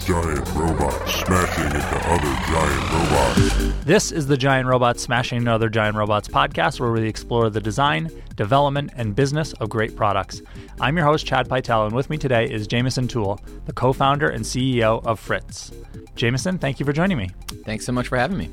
Giant robots smashing into other giant robots. This is the Giant Robots Smashing into Other Giant Robots podcast, where we explore the design, development, and business of great products. I'm your host, Chad Pytel, and with me today is Jameson Toole, the co-founder and CEO of Fritz. Jameson, thank you for joining me. Thanks so much for having me.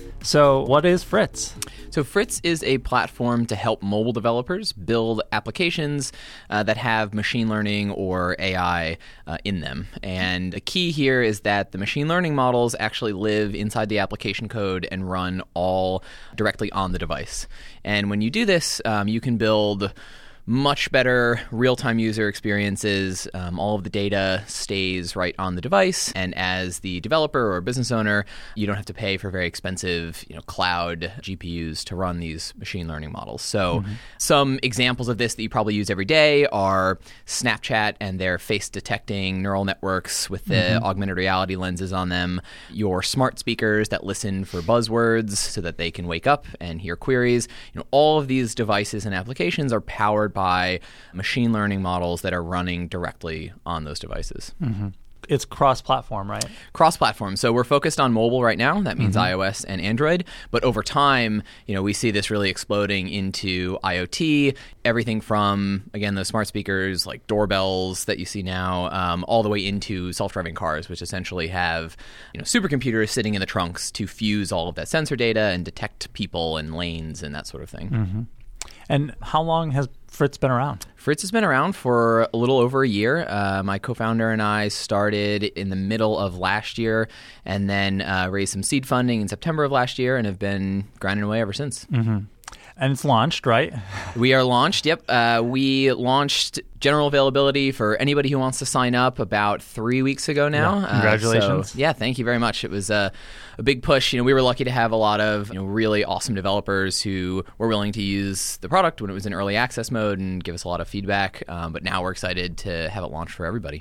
So what is Fritz? So Fritz is a platform to help mobile developers build applications that have machine learning or AI in them. And the key here is that the machine learning models actually live inside the application code and run all directly on the device. And when you do this, you can build much better real-time user experiences. All of the data stays right on the device, and as the developer or business owner, you don't have to pay for very expensive, cloud GPUs to run these machine learning models. So some examples of this that you probably use every day are Snapchat and their face-detecting neural networks with the augmented reality lenses on them, your smart speakers that listen for buzzwords so that they can wake up and hear queries. All of these devices and applications are powered by machine learning models that are running directly on those devices. It's cross-platform, right? Cross-platform. So we're focused on mobile right now. That means iOS and Android. But over time, we see this really exploding into IoT, everything from, again, those smart speakers like doorbells that you see now, all the way into self-driving cars, which essentially have supercomputers sitting in the trunks to fuse all of that sensor data and detect people and lanes and that sort of thing. And how long has Fritz been around? Fritz has been around for a little over a year. My co-founder and I started in the middle of last year and then raised some seed funding in September of last year and have been grinding away ever since. And it's launched, right? We are launched, yep. We launched general availability for anybody who wants to sign up about 3 weeks ago now. Yeah, congratulations. Yeah, thank you very much. It was a big push. We were lucky to have a lot of really awesome developers who were willing to use the product when it was in early access mode and give us a lot of feedback. But now we're excited to have it launched for everybody.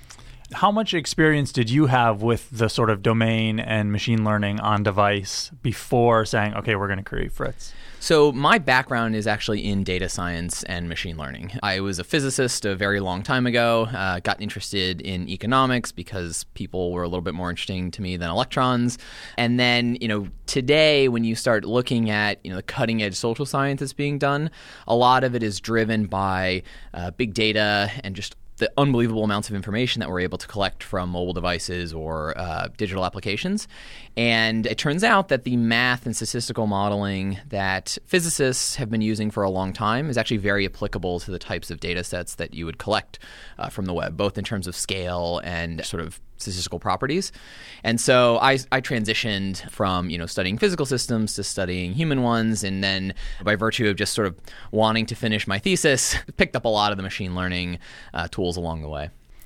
How much experience did you have with the sort of domain and machine learning on device before saying, okay, we're going to create Fritz? So my background is actually in data science and machine learning. I was a physicist a very long time ago, got interested in economics because people were a little bit more interesting to me than electrons. And then, today when you start looking at, the cutting edge social science that's being done, a lot of it is driven by big data and just the unbelievable amounts of information that we're able to collect from mobile devices or digital applications. And it turns out that the math and statistical modeling that physicists have been using for a long time is actually very applicable to the types of data sets that you would collect from the web, both in terms of scale and sort of statistical properties. And so I transitioned from, studying physical systems to studying human ones. And then by virtue of just sort of wanting to finish my thesis, picked up a lot of the machine learning tools along the way.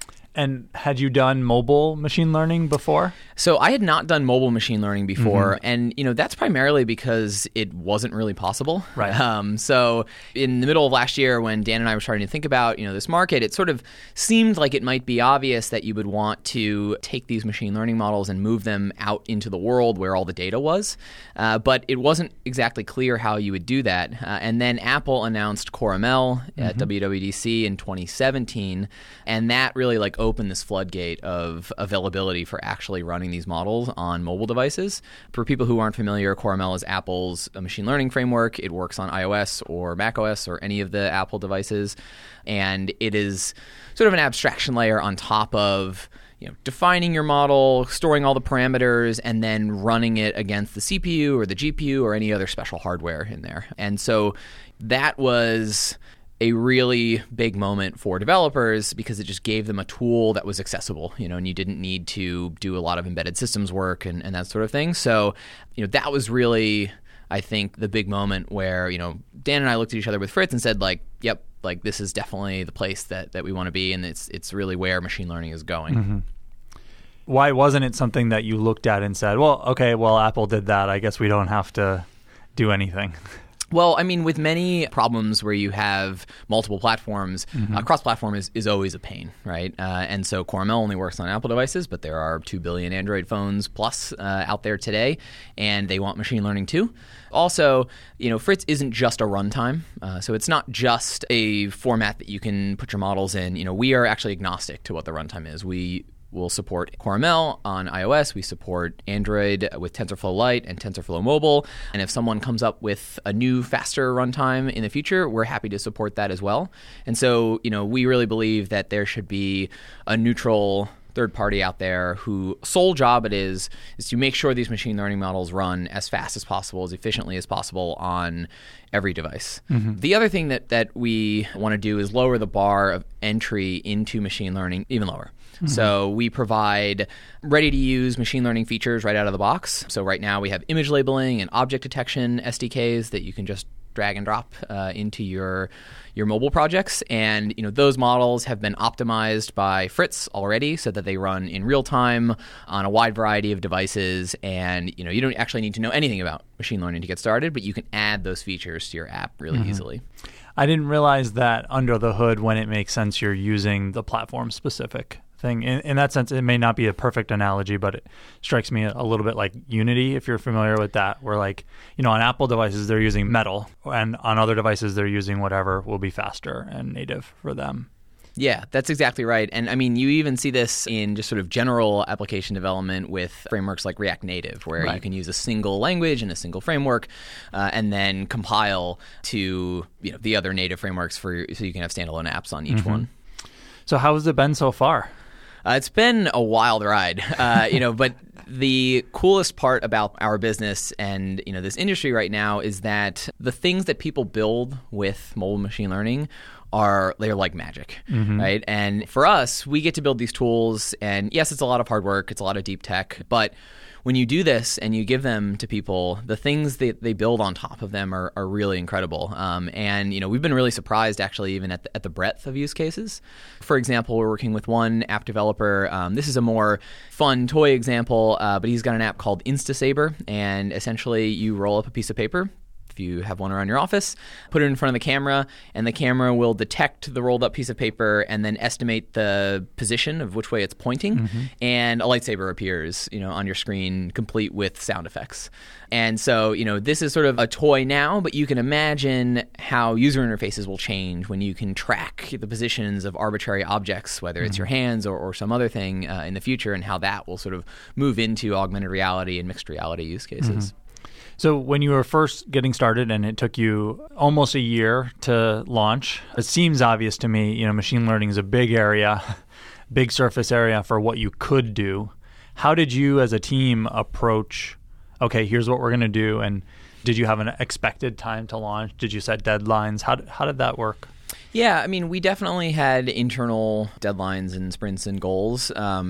And had you done mobile machine learning before? So I had not done mobile machine learning before, and that's primarily because it wasn't really possible. Right. So in the middle of last year, when Dan and I were starting to think about this market, it sort of seemed like it might be obvious that you would want to take these machine learning models and move them out into the world where all the data was, but it wasn't exactly clear how you would do that. And then Apple announced CoreML at WWDC in 2017, and that really open this floodgate of availability for actually running these models on mobile devices. For people who aren't familiar, CoreML is Apple's machine learning framework. It works on iOS or macOS or any of the Apple devices. And it is sort of an abstraction layer on top of defining your model, storing all the parameters, and then running it against the CPU or the GPU or any other special hardware in there. And so that was a really big moment for developers because it just gave them a tool that was accessible, and you didn't need to do a lot of embedded systems work and that sort of thing. So, that was really, I think, the big moment where, Dan and I looked at each other with Fritz and said, yep, this is definitely the place that we want to be, and it's really where machine learning is going. Why wasn't it something that you looked at and said, Apple did that, I guess we don't have to do anything? Well, I mean, with many problems where you have multiple platforms, cross-platform is always a pain, right? And so CoreML only works on Apple devices, but there are 2 billion Android phones plus out there today, and they want machine learning too. Also, Fritz isn't just a runtime, so it's not just a format that you can put your models in. We are actually agnostic to what the runtime is. will support CoreML on iOS. We support Android with TensorFlow Lite and TensorFlow Mobile. And if someone comes up with a new, faster runtime in the future, we're happy to support that as well. And so, we really believe that there should be a neutral third party out there whose sole job it is to make sure these machine learning models run as fast as possible, as efficiently as possible on every device. The other thing that we want to do is lower the bar of entry into machine learning even lower. So we provide ready-to-use machine learning features right out of the box. So right now we have image labeling and object detection SDKs that you can just drag and drop into your mobile projects. And those models have been optimized by Fritz already so that they run in real time on a wide variety of devices. And you don't actually need to know anything about machine learning to get started, but you can add those features to your app really easily. I didn't realize that under the hood, when it makes sense, you're using the platform-specific thing. In that sense, it may not be a perfect analogy, but it strikes me a little bit like Unity, if you're familiar with that, where on Apple devices, they're using Metal, and on other devices, they're using whatever will be faster and native for them. Yeah, that's exactly right. And I mean, you even see this in just sort of general application development with frameworks like React Native, where you can use a single language and a single framework and then compile to the other native frameworks so you can have standalone apps on each one. So how has it been so far? It's been a wild ride, but the coolest part about our business and this industry right now is that the things that people build with mobile machine learning they're like magic, right? And for us, we get to build these tools, and yes, it's a lot of hard work, it's a lot of deep tech, but when you do this and you give them to people, the things that they build on top of them are really incredible. And we've been really surprised actually even at the breadth of use cases. For example, we're working with one app developer. This is a more fun toy example, but he's got an app called InstaSaber, and essentially you roll up a piece of paper. If you have one around your office, put it in front of the camera, and the camera will detect the rolled up piece of paper and then estimate the position of which way it's pointing, and a lightsaber appears, on your screen, complete with sound effects. And so, this is sort of a toy now, but you can imagine how user interfaces will change when you can track the positions of arbitrary objects, whether it's your hands or some other thing in the future, and how that will sort of move into augmented reality and mixed reality use cases. So when you were first getting started and it took you almost a year to launch, it seems obvious to me, machine learning is a big area, big surface area for what you could do. How did you as a team approach, okay, here's what we're going to do, and did you have an expected time to launch? Did you set deadlines? How did that work? Yeah, I mean, we definitely had internal deadlines and sprints and goals.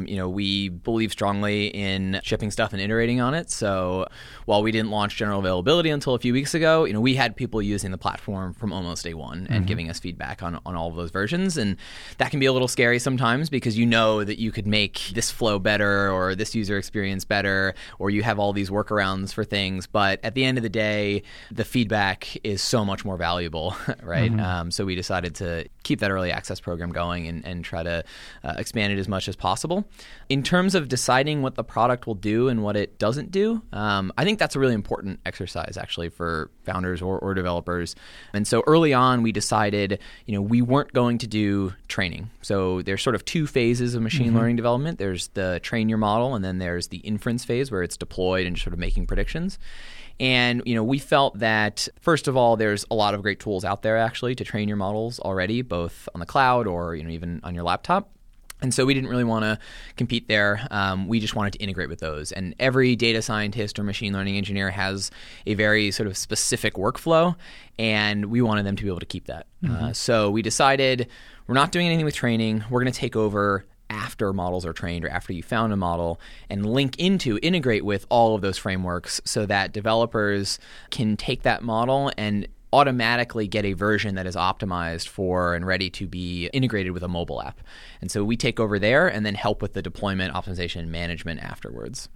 We believe strongly in shipping stuff and iterating on it. So while we didn't launch general availability until a few weeks ago, we had people using the platform from almost day one and giving us feedback on all of those versions. And that can be a little scary sometimes because that you could make this flow better or this user experience better, or you have all these workarounds for things. But at the end of the day, the feedback is so much more valuable, right? So we decided to keep that early access program going and try to expand it as much as possible. In terms of deciding what the product will do and what it doesn't do, I think that's a really important exercise actually for founders or developers. And so early on, we decided, we weren't going to do training. So there's sort of two phases of machine learning development. There's the train your model, and then there's the inference phase where it's deployed and sort of making predictions. And, we felt that, first of all, there's a lot of great tools out there, actually, to train your models already, both on the cloud or, even on your laptop. And so we didn't really want to compete there. We just wanted to integrate with those. And every data scientist or machine learning engineer has a very sort of specific workflow, and we wanted them to be able to keep that. So we decided we're not doing anything with training. We're going to take over after models are trained or after you found a model and integrate with all of those frameworks so that developers can take that model and automatically get a version that is optimized for and ready to be integrated with a mobile app. And so we take over there and then help with the deployment, optimization, and management afterwards.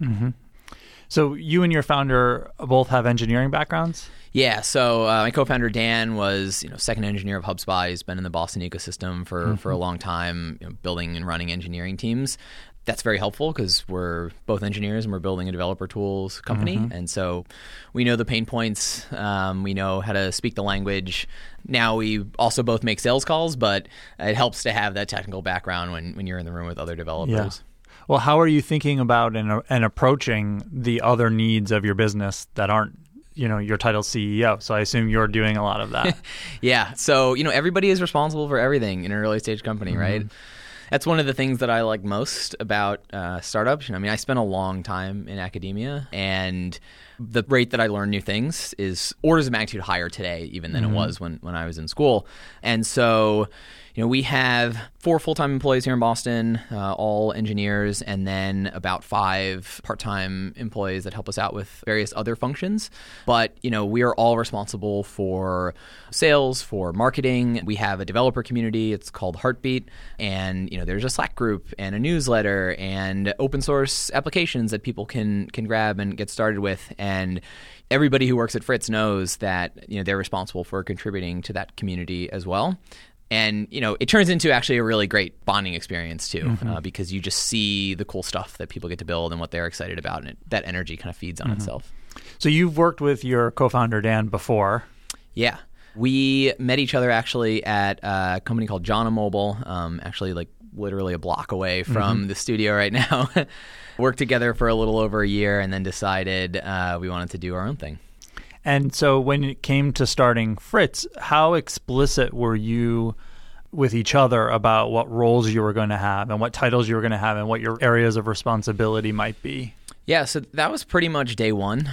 So you and your founder both have engineering backgrounds? Yeah. So my co-founder, Dan, was second engineer of HubSpot. He's been in the Boston ecosystem for a long time, building and running engineering teams. That's very helpful because we're both engineers and we're building a developer tools company. And so we know the pain points. We know how to speak the language. Now we also both make sales calls, but it helps to have that technical background when you're in the room with other developers. Yeah. Well, how are you thinking about and approaching the other needs of your business that aren't, your title's CEO? So I assume you're doing a lot of that. Yeah. So, everybody is responsible for everything in an early stage company, right? That's one of the things that I like most about startups. I spent a long time in academia, and the rate that I learn new things is orders of magnitude higher today even than it was when I was in school. And so, we have 4 full-time employees here in Boston, all engineers, and then about 5 part-time employees that help us out with various other functions. But, we are all responsible for sales, for marketing. We have a developer community. It's called Heartbeat. And, there's a Slack group and a newsletter and open source applications that people can grab and get started with. And everybody who works at Fritz knows that, they're responsible for contributing to that community as well. And, it turns into actually a really great bonding experience, too, because you just see the cool stuff that people get to build and what they're excited about. And that energy kind of feeds on itself. So you've worked with your co-founder, Dan, before. Yeah. We met each other actually at a company called Jana Mobile, actually like literally a block away from the studio right now. Worked together for a little over a year and then decided we wanted to do our own thing. And so when it came to starting Fritz, how explicit were you with each other about what roles you were going to have and what titles you were going to have and what your areas of responsibility might be? Yeah, so that was pretty much day one.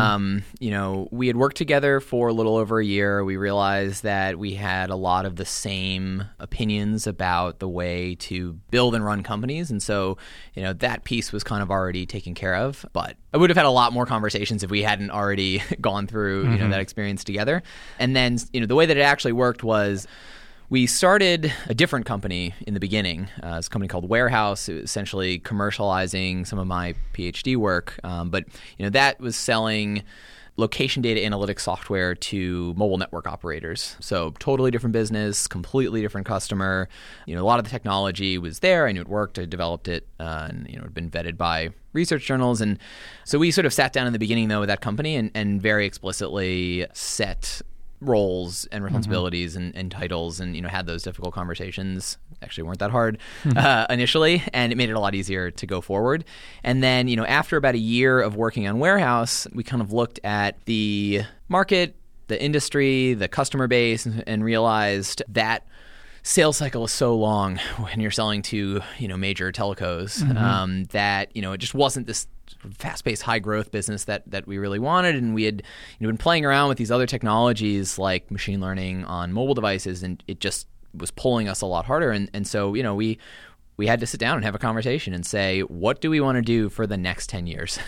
We had worked together for a little over a year. We realized that we had a lot of the same opinions about the way to build and run companies. And so, that piece was kind of already taken care of. But I would have had a lot more conversations if we hadn't already gone through, that experience together. And then, the way that it actually worked was we started a different company in the beginning. It's a company called Warehouse. It was essentially commercializing some of my PhD work. But that was selling location data analytics software to mobile network operators. So totally different business, completely different customer. A lot of the technology was there. I knew it worked. I developed it, and it had been vetted by research journals. And so we sort of sat down in the beginning, though, with that company and very explicitly set roles and responsibilities and titles and, had those difficult conversations. Actually weren't that hard initially, and it made it a lot easier to go forward. And then, after about a year of working on Warehouse, we kind of looked at the market, the industry, the customer base, and realized that sales cycle is so long when you're selling to, major telcos, that, it just wasn't this fast-paced, high-growth business that we really wanted. And we had been playing around with these other technologies like machine learning on mobile devices, and it just was pulling us a lot harder. And so, we had to sit down and have a conversation and say, what do we want to do for the next 10 years?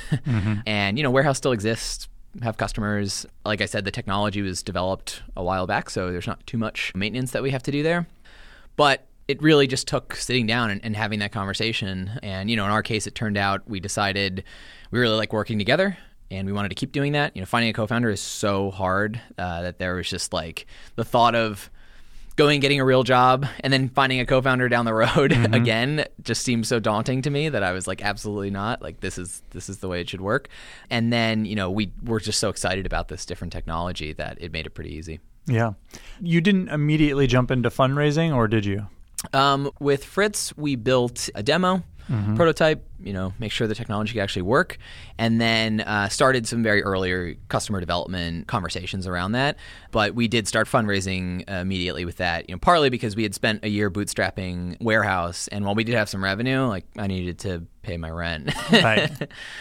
And, Warehouse still exists, have customers. Like I said, the technology was developed a while back, so there's not too much maintenance that we have to do there. But it really just took sitting down and having that conversation. And, in our case, it turned out we decided we really like working together and we wanted to keep doing that. Finding a co-founder is so hard that there was just like the thought of going and getting a real job and then finding a co-founder down the road again just seemed so daunting to me that I was like, absolutely not. Like, this is the way it should work. And then, we were just so excited about this different technology that it made it pretty easy. Yeah. You didn't immediately jump into fundraising, or did you? With Fritz, we built a demo, prototype, make sure the technology could actually work, and then started some very earlier customer development conversations around that. But we did start fundraising immediately with that, partly because we had spent a year bootstrapping Warehouse, and while we did have some revenue, like I needed to pay my rent. Right.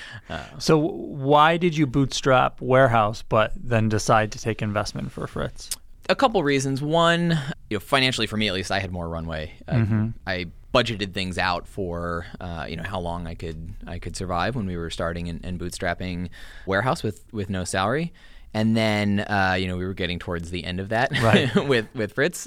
So why did you bootstrap Warehouse but then decide to take investment for Fritz? A couple reasons. One, financially for me at least, I had more runway. I budgeted things out for how long I could survive when we were starting and bootstrapping Warehouse with no salary, and then we were getting towards the end of that with Fritz.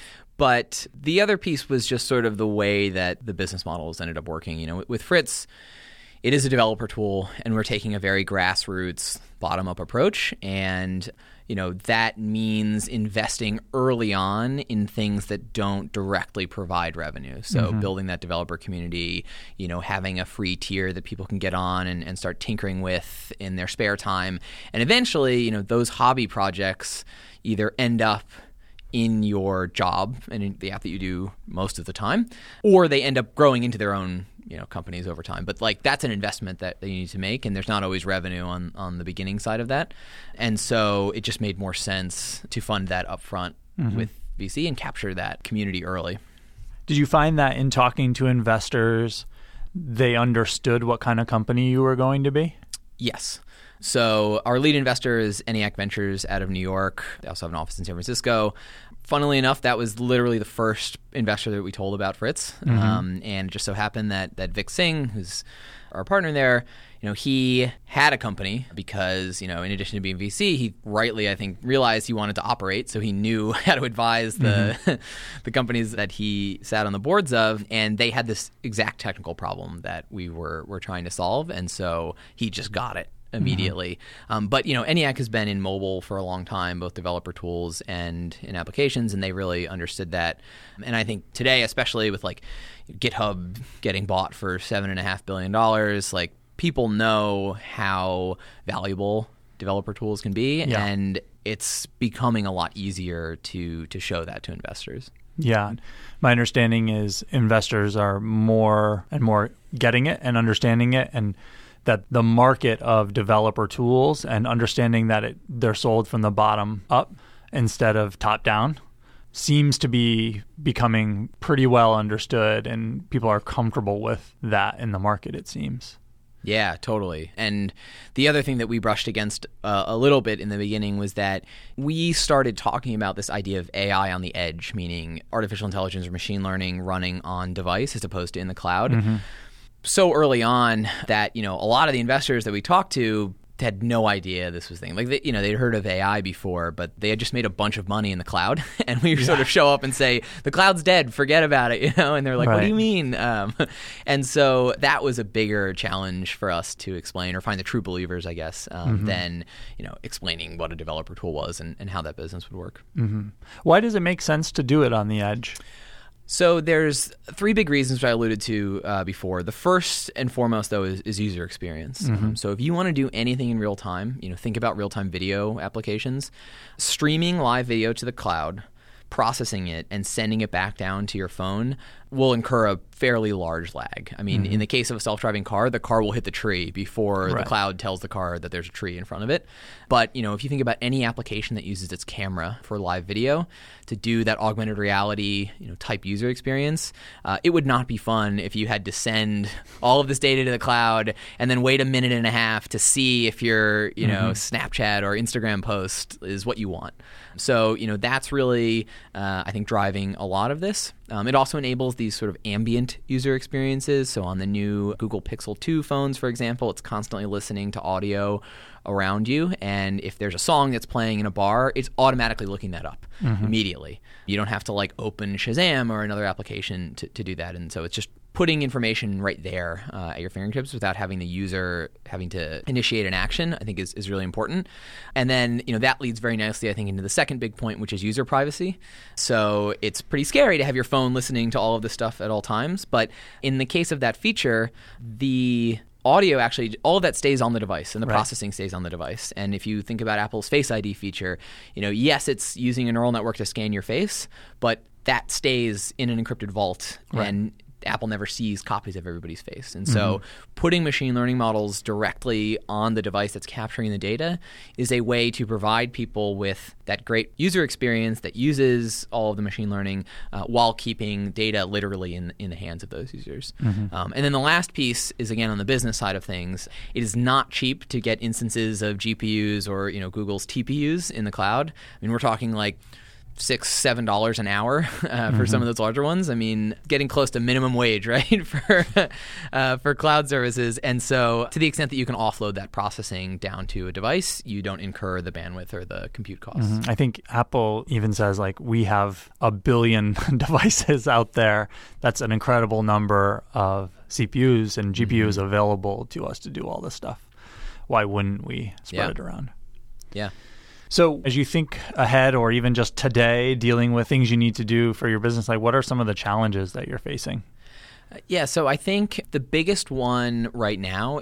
But the other piece was just sort of the way that the business models ended up working. With Fritz, it is a developer tool, and we're taking a very grassroots, bottom-up approach, and that means investing early on in things that don't directly provide revenue. So building that developer community, having a free tier that people can get on and start tinkering with in their spare time. And eventually, those hobby projects either end up in your job and in the app that you do most of the time, or they end up growing into their own companies over time. But like that's an investment that you need to make, and there's not always revenue on the beginning side of that. And so it just made more sense to fund that upfront with VC and capture that community early. Did you find that in talking to investors, they understood what kind of company you were going to be? Yes. So our lead investor is ENIAC Ventures out of New York. They also have an office in San Francisco. Funnily enough, that was literally the first investor that we told about Fritz. And it just so happened that Vik Singh, who's our partner there, he had a company because, in addition to being VC, he rightly, I think, realized he wanted to operate. So he knew how to advise the companies that he sat on the boards of. And they had this exact technical problem that we were trying to solve. And so he just got it immediately. But, ENIAC has been in mobile for a long time, both developer tools and in applications, and they really understood that. And I think today, especially with like GitHub getting bought for $7.5 billion, like people know how valuable developer tools can be, and it's becoming a lot easier to show that to investors. Yeah. My understanding is investors are more and more getting it and understanding it, and that the market of developer tools and understanding that they're sold from the bottom up instead of top down seems to be becoming pretty well understood, and people are comfortable with that in the market, it seems. Yeah, totally. And the other thing that we brushed against a little bit in the beginning was that we started talking about this idea of AI on the edge, meaning artificial intelligence or machine learning running on device as opposed to in the cloud. So early on that, a lot of the investors that we talked to had no idea this was a thing. Like, they'd heard of AI before, but they had just made a bunch of money in the cloud. And we sort of show up and say, the cloud's dead, forget about it, And they're like, What do you mean? And so that was a bigger challenge for us to explain or find the true believers, I guess, than, explaining what a developer tool was and how that business would work. Why does it make sense to do it on the edge? So there's three big reasons which I alluded to before. The first and foremost, though, is user experience. So if you want to do anything in real time, think about real-time video applications, streaming live video to the cloud, processing it, and sending it back down to your phone will incur a fairly large lag. I mean, in the case of a self-driving car, the car will hit the tree before the cloud tells the car that there's a tree in front of it. But, if you think about any application that uses its camera for live video to do that augmented reality, type user experience, it would not be fun if you had to send all of this data to the cloud and then wait a minute and a half to see if your, Snapchat or Instagram post is what you want. So, that's really, I think, driving a lot of this. It also enables these sort of ambient user experiences. So on the new Google Pixel 2 phones, for example, it's constantly listening to audio around you. And if there's a song that's playing in a bar, it's automatically looking that up immediately. You don't have to open Shazam or another application to do that. And so it's just putting information right there at your fingertips without having the user having to initiate an action, I think is really important. And then, that leads very nicely, I think, into the second big point, which is user privacy. So it's pretty scary to have your phone listening to all of this stuff at all times. But in the case of that feature, the audio actually, all of that stays on the device and the processing stays on the device. And if you think about Apple's Face ID feature, yes, it's using a neural network to scan your face, but that stays in an encrypted vault and Apple never sees copies of everybody's face. And so putting machine learning models directly on the device that's capturing the data is a way to provide people with that great user experience that uses all of the machine learning while keeping data literally in the hands of those users. And then the last piece is, again, on the business side of things. It is not cheap to get instances of GPUs or Google's TPUs in the cloud. I mean, we're talking like $6-7 an hour for some of those larger ones. I mean, getting close to minimum wage, right, for cloud services. And so to the extent that you can offload that processing down to a device, you don't incur the bandwidth or the compute costs. I think Apple even says we have 1 billion devices out there. That's an incredible number of CPUs and GPUs available to us to do all this stuff. Why wouldn't we spread it around? Yeah. So as you think ahead, or even just today, dealing with things you need to do for your business, what are some of the challenges that you're facing? So I think the biggest one right now is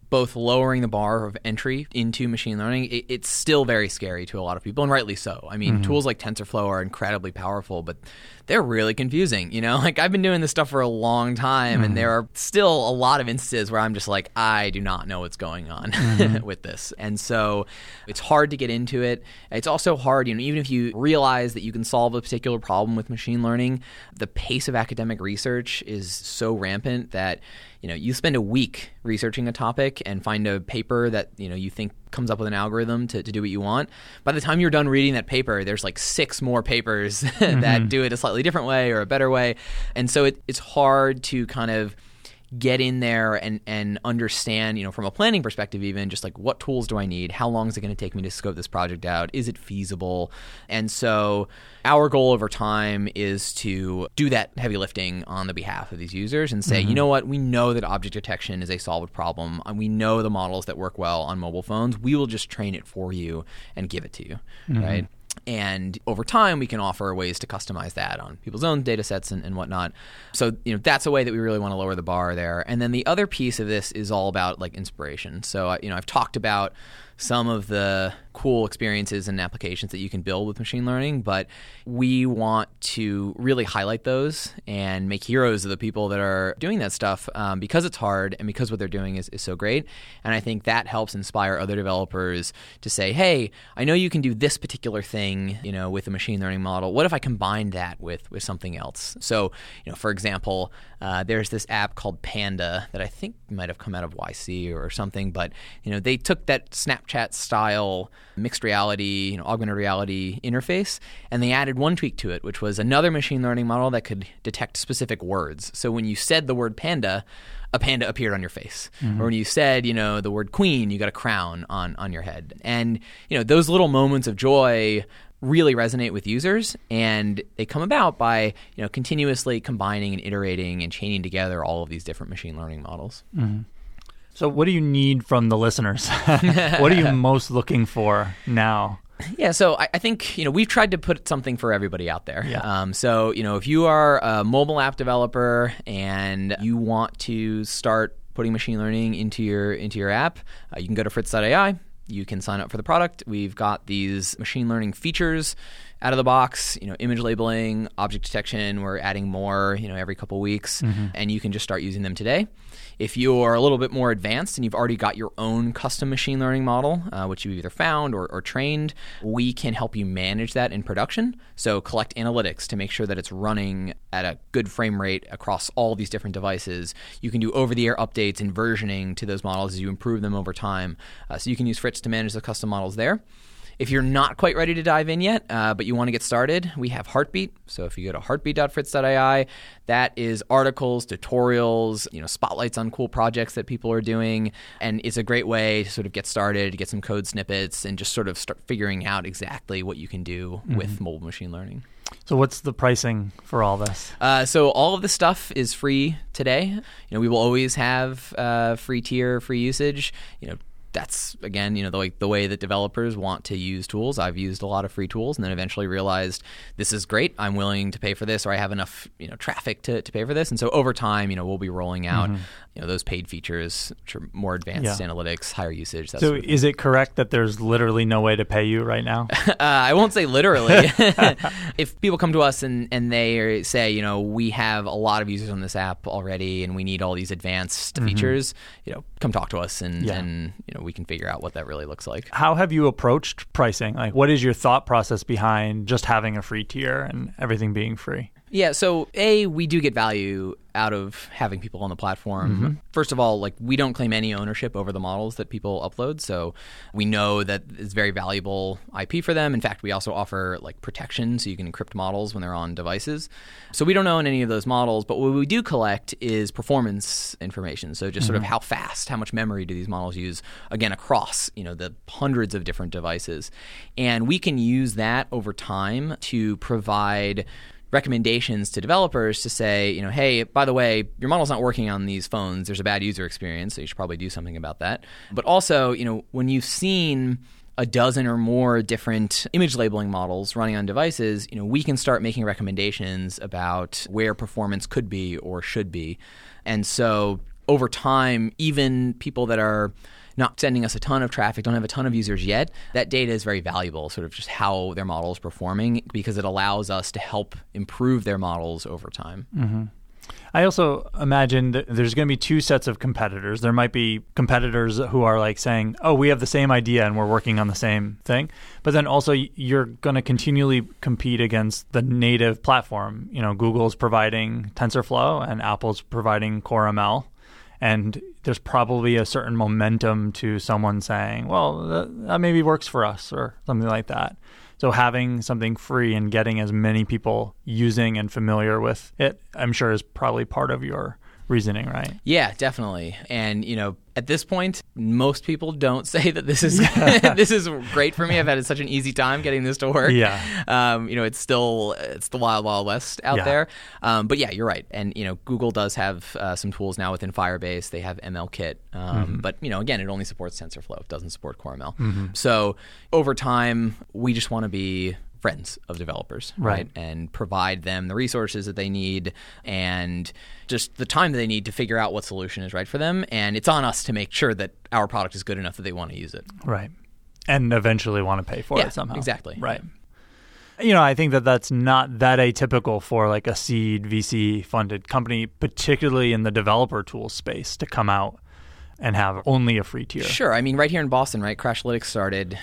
both lowering the bar of entry into machine learning, it's still very scary to a lot of people, and rightly so. I mean, tools like TensorFlow are incredibly powerful, but they're really confusing. Like I've been doing this stuff for a long time, and there are still a lot of instances where I'm just like, I do not know what's going on with this. And so it's hard to get into it. It's also hard, even if you realize that you can solve a particular problem with machine learning, the pace of academic research is so rampant that you spend a week researching a topic and find a paper that you think comes up with an algorithm to do what you want. By the time you're done reading that paper, there's like 6 more papers that do it a slightly different way or a better way. And so it's hard to kind of get in there and understand, from a planning perspective even, just like what tools do I need? How long is it going to take me to scope this project out? Is it feasible? And so our goal over time is to do that heavy lifting on the behalf of these users and say, you know what? We know that object detection is a solved problem. And we know the models that work well on mobile phones. We will just train it for you and give it to you, right? And over time, we can offer ways to customize that on people's own data sets and whatnot. So, that's a way that we really want to lower the bar there. And then the other piece of this is all about like inspiration. So, I've talked about some of the cool experiences and applications that you can build with machine learning, but we want to really highlight those and make heroes of the people that are doing that stuff because it's hard and because what they're doing is so great. And I think that helps inspire other developers to say, hey, I know you can do this particular thing, with a machine learning model. What if I combine that with something else? So, for example, there's this app called Panda that I think might have come out of YC or something, but, they took that Snapchat style mixed reality, augmented reality interface, and they added one tweak to it, which was another machine learning model that could detect specific words. So when you said the word panda, a panda appeared on your face. Or when you said, the word queen, you got a crown on your head. And, those little moments of joy really resonate with users, and they come about by, continuously combining and iterating and chaining together all of these different machine learning models. So what do you need from the listeners? What are you most looking for now? Yeah, so I think, we've tried to put something for everybody out there. Yeah. So, if you are a mobile app developer and you want to start putting machine learning into your app, you can go to fritz.ai. You can sign up for the product. We've got these machine learning features out of the box, image labeling, object detection. We're adding more, every couple weeks, and you can just start using them today. If you're a little bit more advanced and you've already got your own custom machine learning model, which you've either found or trained, we can help you manage that in production. So collect analytics to make sure that it's running at a good frame rate across all these different devices. You can do over-the-air updates and versioning to those models as you improve them over time. So you can use Fritz to manage the custom models there. If you're not quite ready to dive in yet, but you want to get started, we have Heartbeat. So if you go to heartbeat.fritz.ai, that is articles, tutorials, spotlights on cool projects that people are doing. And it's a great way to sort of get started, get some code snippets, and just sort of start figuring out exactly what you can do with mobile machine learning. So what's the pricing for all this? So all of this stuff is free today. We will always have free tier, free usage. That's, again, the way that developers want to use tools. I've used a lot of free tools and then eventually realized this is great. I'm willing to pay for this, or I have enough traffic to pay for this. And so over time, we'll be rolling out those paid features, which are more advanced analytics, higher usage. So is it correct that there's literally no way to pay you right now? I won't say literally. If people come to us and they say, we have a lot of users on this app already and we need all these advanced features, come talk to us and we can figure out what that really looks like. How have you approached pricing? Like, what is your thought process behind just having a free tier and everything being free? Yeah, so we do get value out of having people on the platform. First of all, we don't claim any ownership over the models that people upload, so we know that it's very valuable IP for them. In fact, we also offer protection, so you can encrypt models when they're on devices. So we don't own any of those models, but what we do collect is performance information. So just sort of how fast, how much memory do these models use, again, across the hundreds of different devices. And we can use that over time to provide recommendations to developers to say, hey, by the way, your model's not working on these phones. There's a bad user experience, so you should probably do something about that. But also, when you've seen a dozen or more different image labeling models running on devices, we can start making recommendations about where performance could be or should be. And so over time, even people that are not sending us a ton of traffic, don't have a ton of users yet, that data is very valuable, sort of just how their model is performing, because it allows us to help improve their models over time. Mm-hmm. I also imagine that there's going to be two sets of competitors. There might be competitors who are like saying, oh, we have the same idea and we're working on the same thing. But then also you're going to continually compete against the native platform. Google's providing TensorFlow and Apple's providing CoreML. And there's probably a certain momentum to someone saying, well, that maybe works for us or something like that. So having something free and getting as many people using and familiar with it, I'm sure is probably part of your reasoning, right? Yeah, definitely. And, at this point, most people don't say that this is this is great for me. I've had such an easy time getting this to work. Yeah. It's the wild, wild west out there. But yeah, you're right. And, Google does have some tools now within Firebase. They have MLKit. But, again, it only supports TensorFlow. It doesn't support CoreML. So over time, we just want to be friends of developers, right? And provide them the resources that they need and just the time that they need to figure out what solution is right for them. And it's on us to make sure that our product is good enough that they want to use it. Right. And eventually want to pay for it somehow. Exactly. Right. Yeah. I think that that's not that atypical for like a seed VC funded company, particularly in the developer tool space, to come out and have only a free tier. Sure. I mean, right here in Boston, right, Crashlytics started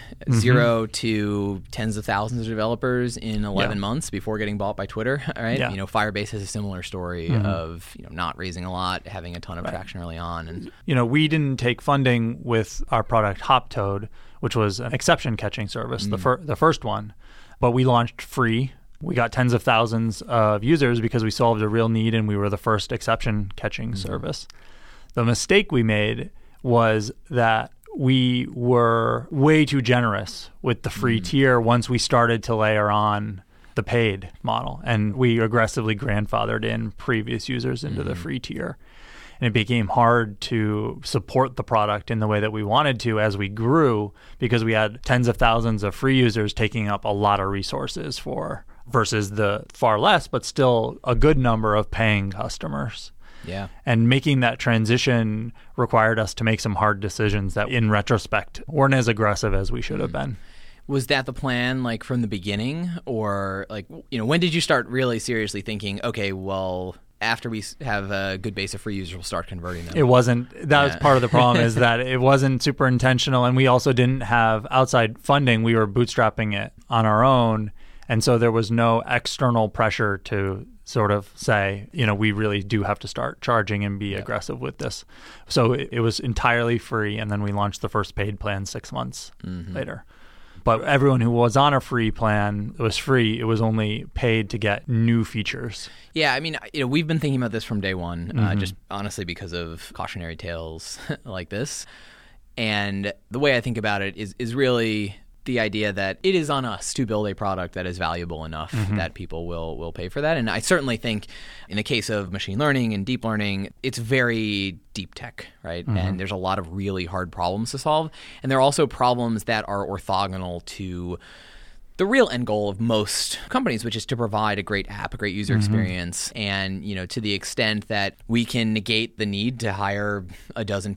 0 to tens of thousands of developers in 11 months before getting bought by Twitter, right? Yeah. Firebase has a similar story of, not raising a lot, having a ton of traction early on. And we didn't take funding with our product Hoptoad, which was an exception catching service, the first one, but we launched free. We got tens of thousands of users because we solved a real need and we were the first exception catching service. The mistake we made was that we were way too generous with the free tier once we started to layer on the paid model. And we aggressively grandfathered in previous users into the free tier. And it became hard to support the product in the way that we wanted to as we grew because we had tens of thousands of free users taking up a lot of resources versus the far less, but still a good number of paying customers. Yeah. And making that transition required us to make some hard decisions that in retrospect weren't as aggressive as we should have been. Was that the plan like from the beginning, or like, when did you start really seriously thinking, okay, well, after we have a good base of free users, we'll start converting them? It wasn't. That was part of the problem is that it wasn't super intentional. And we also didn't have outside funding. We were bootstrapping it on our own. And so there was no external pressure to sort of say, we really do have to start charging and be aggressive with this. So it was entirely free, and then we launched the first paid plan 6 months later. But everyone who was on a free plan, it was free. It was only paid to get new features. Yeah, I mean, we've been thinking about this from day one, just honestly because of cautionary tales like this. And the way I think about it is really the idea that it is on us to build a product that is valuable enough that people will pay for that. And I certainly think in the case of machine learning and deep learning, it's very deep tech, right? And there's a lot of really hard problems to solve. And there are also problems that are orthogonal to the real end goal of most companies, which is to provide a great app, a great user experience. And, to the extent that we can negate the need to hire a dozen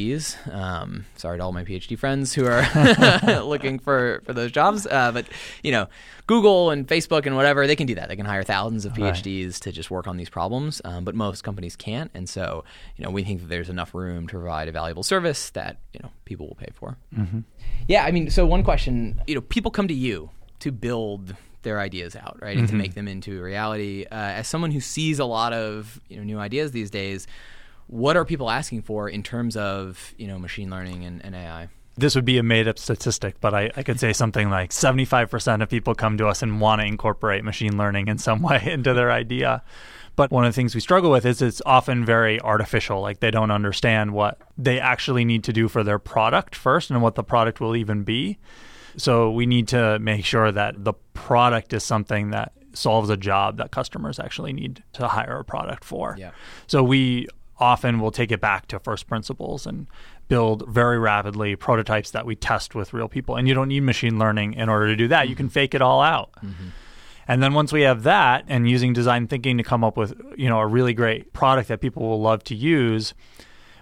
PhDs, sorry to all my PhD friends who are looking for those jobs. But, Google and Facebook and whatever, they can do that. They can hire thousands of PhDs to just work on these problems. But most companies can't. And so, we think that there's enough room to provide a valuable service that, people will pay for. Yeah, I mean, so one question, people come to you to build their ideas out, right, and to make them into reality. As someone who sees a lot of new ideas these days, what are people asking for in terms of machine learning and AI? This would be a made-up statistic, but I could say something like 75% of people come to us and want to incorporate machine learning in some way into their idea. But one of the things we struggle with is it's often very artificial. Like they don't understand what they actually need to do for their product first and what the product will even be. So we need to make sure that the product is something that solves a job that customers actually need to hire a product for. Yeah. So we often will take it back to first principles and build very rapidly prototypes that we test with real people. And you don't need machine learning in order to do that. You can fake it all out. And then once we have that and using design thinking to come up with, a really great product that people will love to use,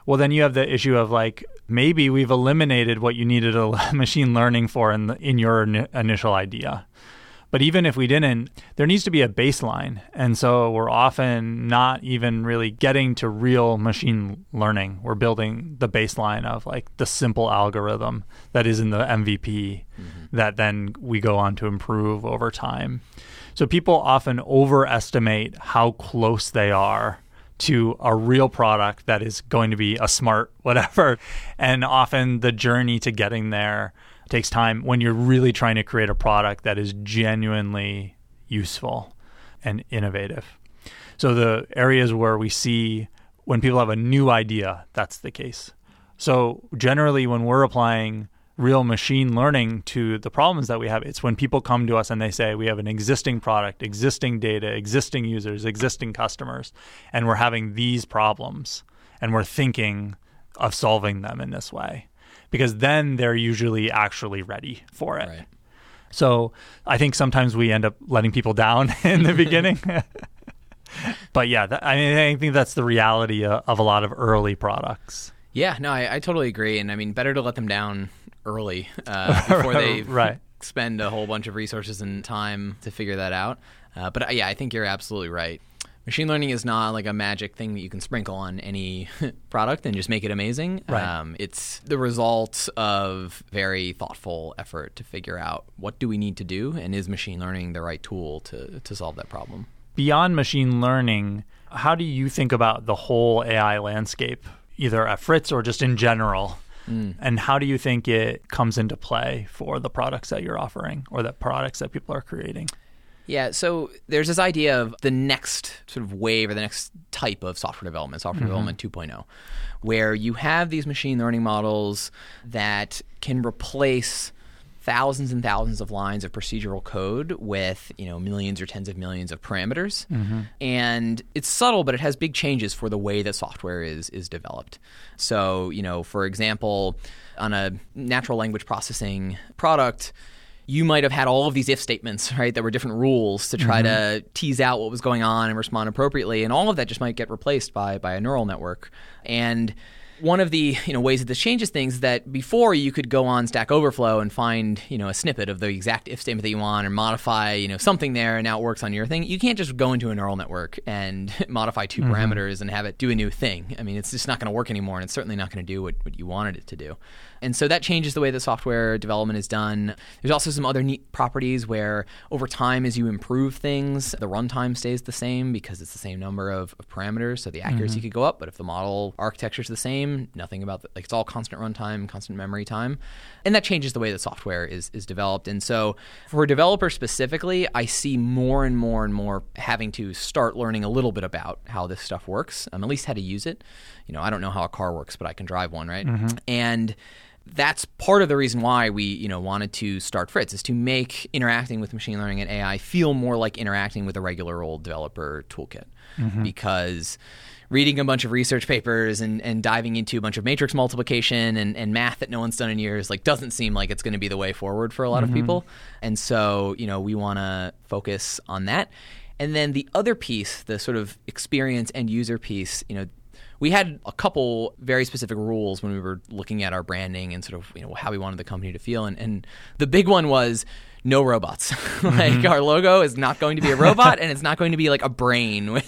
well, then you have the issue of like, maybe we've eliminated what you needed a machine learning for in your initial idea. But even if we didn't, there needs to be a baseline. And so we're often not even really getting to real machine learning. We're building the baseline of like the simple algorithm that is in the MVP that then we go on to improve over time. So people often overestimate how close they are to a real product that is going to be a smart whatever. And often the journey to getting there takes time when you're really trying to create a product that is genuinely useful and innovative. So the areas where we see when people have a new idea, that's the case. So generally when we're applying real machine learning to the problems that we have, it's when people come to us and they say, we have an existing product, existing data, existing users, existing customers, and we're having these problems and we're thinking of solving them in this way. Because then they're usually actually ready for it. Right. So I think sometimes we end up letting people down in the beginning. But yeah, I think that's the reality of a lot of early products. Yeah, no, I totally agree. And I mean, better to let them down early before they spend a whole bunch of resources and time to figure that out. But yeah, I think you're absolutely right. Machine learning is not like a magic thing that you can sprinkle on any product and just make it amazing. Right. It's the result of very thoughtful effort to figure out what do we need to do, and is machine learning the right tool to solve that problem? Beyond machine learning, how do you think about the whole AI landscape, either at Fritz or just in general? And how do you think it comes into play for the products that you're offering or the products that people are creating? Yeah, so there's this idea of the next sort of wave or the next type of software development, development 2.0, where you have these machine learning models that can replace thousands and thousands of lines of procedural code with, millions or tens of millions of parameters. And it's subtle, but it has big changes for the way that software is developed. So, for example, on a natural language processing product, you might have had all of these if statements, right, that were different rules to try to tease out what was going on and respond appropriately. And all of that just might get replaced by a neural network. And one of the ways that this changes things is that before you could go on Stack Overflow and find a snippet of the exact if statement that you want and modify something there, and now it works on your thing. You can't just go into a neural network and modify two parameters and have it do a new thing. I mean, it's just not going to work anymore, and it's certainly not going to do what you wanted it to do. And so that changes the way that software development is done. There's also some other neat properties where over time, as you improve things, the runtime stays the same because it's the same number of parameters. So the accuracy could go up, but if the model architecture is the same, nothing about it's all constant runtime, constant memory time. And that changes the way that software is developed. And so for developers specifically, I see more and more and more having to start learning a little bit about how this stuff works, at least how to use it. I don't know how a car works, but I can drive one, right? And that's part of the reason why we, wanted to start Fritz, is to make interacting with machine learning and AI feel more like interacting with a regular old developer toolkit. Because reading a bunch of research papers and diving into a bunch of matrix multiplication and math that no one's done in years doesn't seem like it's going to be the way forward for a lot of people. And so, we want to focus on that. And then the other piece, the sort of experience and user piece, we had a couple very specific rules when we were looking at our branding and sort of how we wanted the company to feel. And the big one was no robots. Like our logo is not going to be a robot and it's not going to be like a brain with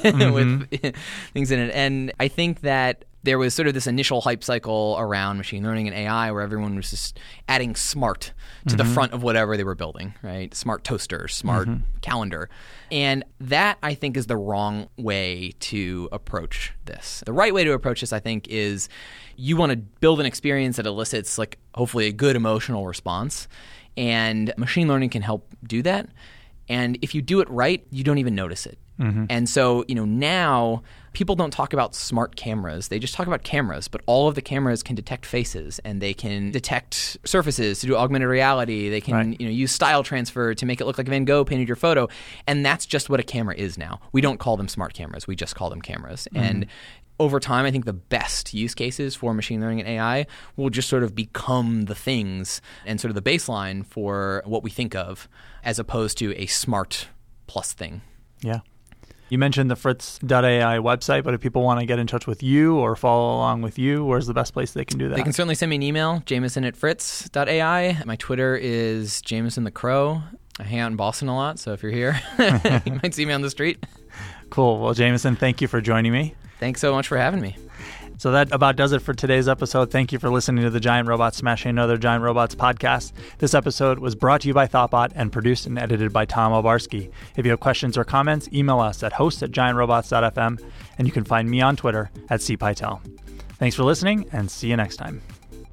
things in it. And I think that there was sort of this initial hype cycle around machine learning and AI where everyone was just adding smart to the front of whatever they were building, right? Smart toaster, smart calendar. And that, I think, is the wrong way to approach this. The right way to approach this, I think, is you want to build an experience that elicits, hopefully a good emotional response. And machine learning can help do that. And if you do it right, you don't even notice it. And so, now people don't talk about smart cameras. They just talk about cameras, but all of the cameras can detect faces and they can detect surfaces to do augmented reality. They can, use style transfer to make it look like Van Gogh painted your photo. And that's just what a camera is now. We don't call them smart cameras. We just call them cameras. And over time, I think the best use cases for machine learning and AI will just sort of become the things and sort of the baseline for what we think of as opposed to a smart plus thing. Yeah. You mentioned the Fritz.ai website, but if people want to get in touch with you or follow along with you, where's the best place they can do that? They can certainly send me an email, jameson@fritz.ai. My Twitter is Jameson the Crow. I hang out in Boston a lot, so if you're here, you might see me on the street. Cool. Well, Jameson, thank you for joining me. Thanks so much for having me. So that about does it for today's episode. Thank you for listening to the Giant Robots Smashing Other Giant Robots podcast. This episode was brought to you by Thoughtbot and produced and edited by Tom Obarski. If you have questions or comments, email us at host@giantrobots.fm, and you can find me on Twitter @cpytel. Thanks for listening, and see you next time.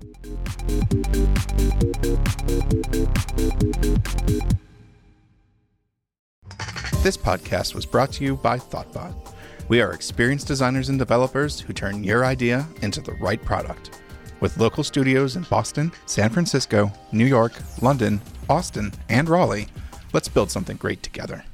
This podcast was brought to you by Thoughtbot. We are experienced designers and developers who turn your idea into the right product. With local studios in Boston, San Francisco, New York, London, Austin, and Raleigh, let's build something great together.